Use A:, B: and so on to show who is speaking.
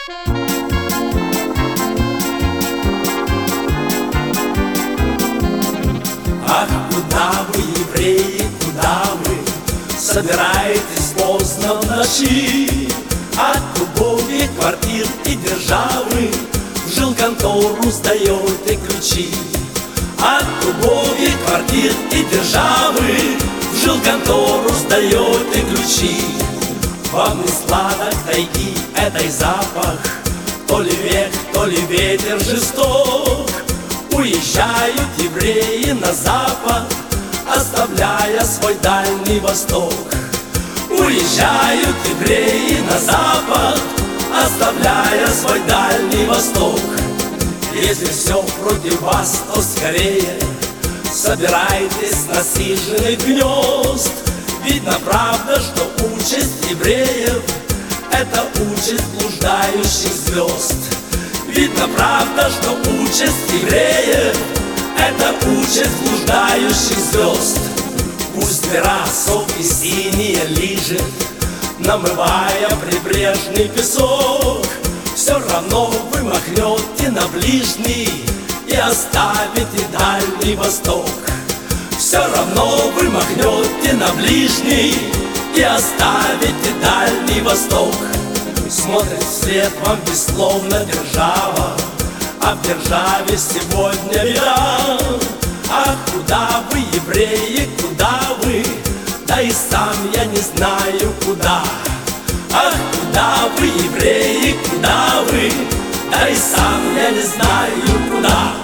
A: Ах, куда вы, евреи, куда вы собираетесь поздно в ночи? От убогих квартир и державы в жилконтору сдаете ключи. От убогих квартир и державы в жилконтору сдаете ключи. Вам не сладок тайги этой запах, то ли век, то ли ветер жесток. Уезжают евреи на запад, оставляя свой Дальний Восток. Уезжают евреи на запад, оставляя свой Дальний Восток. Если все против вас, то скорее собирайтесь с насиженных гнезд. Видно, правда, что участь евреев — это участь блуждающих звезд. Видно, правда, что участь евреев — это участь блуждающих звезд. Пусть гора соки синие лижет, намывая прибрежный песок, все равно вы махнете на ближний и оставите Дальний Восток. Все равно вы махнете на ближний и оставите Дальний Восток. Смотрит вслед вам бессловно держава, а в державе сегодня беда. Ах, куда вы, евреи, куда вы? Да и сам я не знаю куда. Ах, куда вы, евреи, куда вы? Да и сам я не знаю куда.